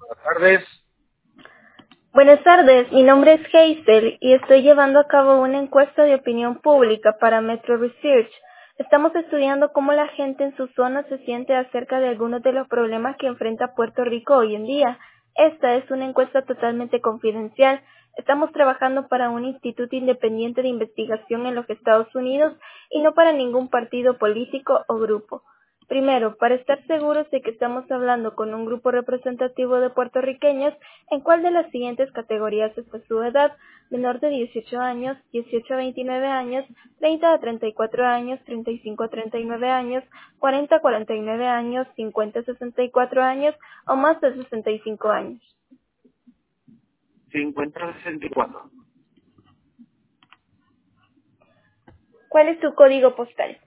Buenas tardes. Buenas tardes, mi nombre es Hazel y estoy llevando a cabo una encuesta de opinión pública para Metro Research. Estamos estudiando cómo la gente en su zona se siente acerca de algunos de los problemas que enfrenta Puerto Rico hoy en día. Esta es una encuesta totalmente confidencial. Estamos trabajando para un instituto independiente de investigación en los Estados Unidos y no para ningún partido político o grupo. Primero, para estar seguros de que estamos hablando con un grupo representativo de puertorriqueños, ¿en cuál de las siguientes categorías está su edad? Menor de 18 años, 18 a 29 años, 30 a 34 años, 35 a 39 años, 40 a 49 años, 50 a 64 años o más de 65 años. 5064. ¿Cuál es su código postal?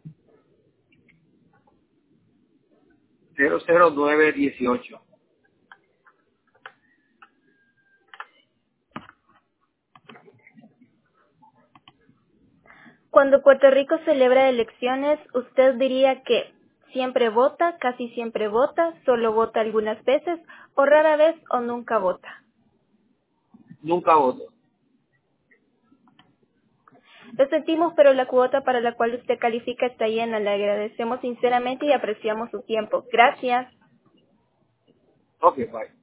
00918. Cuando Puerto Rico celebra elecciones, ¿usted diría que siempre vota, casi siempre vota, solo vota algunas veces, o rara vez o nunca vota? Nunca voto. Lo sentimos, pero la cuota para la cual usted califica está llena. Le agradecemos sinceramente y apreciamos su tiempo. Gracias. Ok, bye.